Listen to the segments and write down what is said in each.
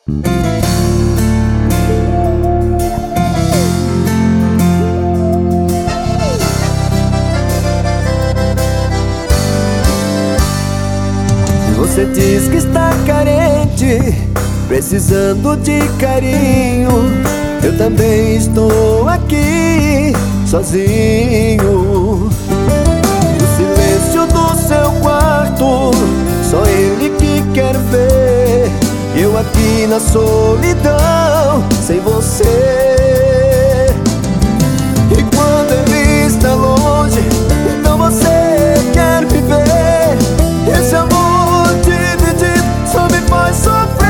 Você diz que está carente, precisando de carinho. Eu também estou aqui, sozinho. No silêncio do seu quarto, só ele que quer ver. Eu aqui na solidão, sem você. E quando ele está longe, então você quer me ver. Esse amor dividido só me faz sofrer.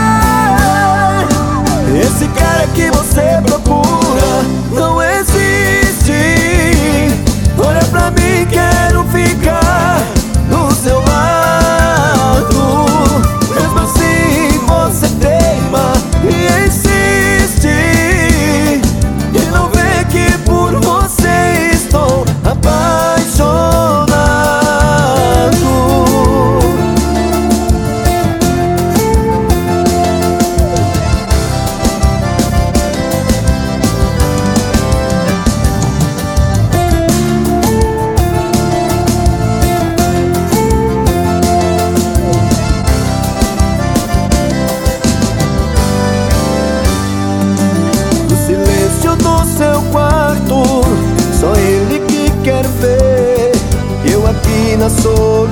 Esse cara que você procura não existe. Olha pra mim, quero ficar do seu lado. Mesmo assim você teima e insiste, e não vê que por você estou apaixonado. Seu quarto, só ele que quer ver. Eu aqui na solidão,